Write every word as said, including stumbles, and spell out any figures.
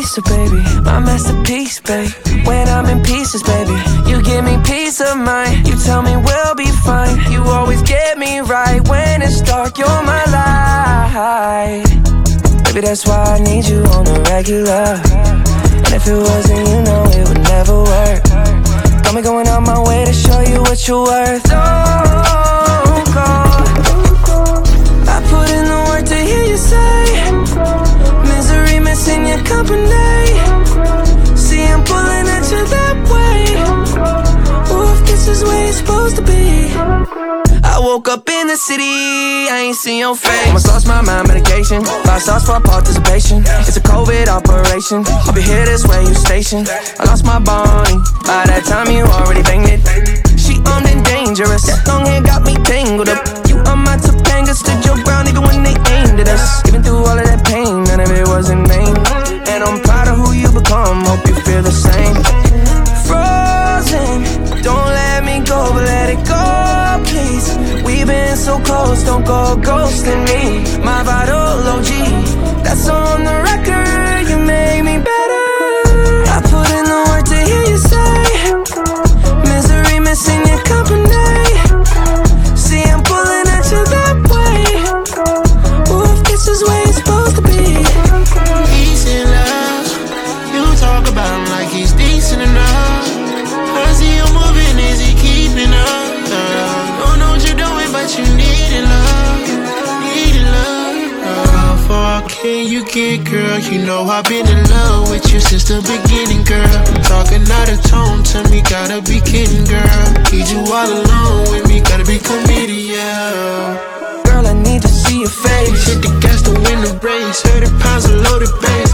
pizza, baby, my masterpiece, babe. When I'm in pieces, baby, you give me peace of mind. You tell me we'll be fine. You always get me right when it's dark. You're my light. Baby, that's why I need you on the regular. And if it wasn't, you know it would never work. Got me going out my way to show you what you're worth. Oh, God, I put in the work to hear you say misery missing your company. See, I'm pulling at you that way. Ooh, if this is where you're supposed to be. I woke up in the city, I ain't seen your face. Almost lost my mind, medication. Five stars for participation. It's a COVID operation. I'll be here this way, you stationed. I lost my Bonnie. By that time, you already banged it. She armed and dangerous. That long hair got me tangled up. You on my Topanga, stood your ground even when they aimed at us. Even through all of that pain, none of it was in vain. And I'm proud of who you become, hope you feel the same. Frozen, don't let me go, but let it go, please. We've been so close, don't go ghosting me. My vital O G, that's on the record. You made me better. I put in the work to hear you say misery missing your company. See, I'm pulling at you that way. Ooh, if this is where you're supposed to be. He's in love. You talk about him like he's decent enough. I see you moving, is he keeping up? Don't know what you're doing, but you need it, love. Need it, love. How far can you get, girl? You know I've been in love with you since the beginning, girl. Talking out of tone to me, gotta be kidding, girl. Need you all alone with me, gotta be committed, yeah. Girl, I need to see your face. Hit the gas to win the race. thirty pounds of loaded bass.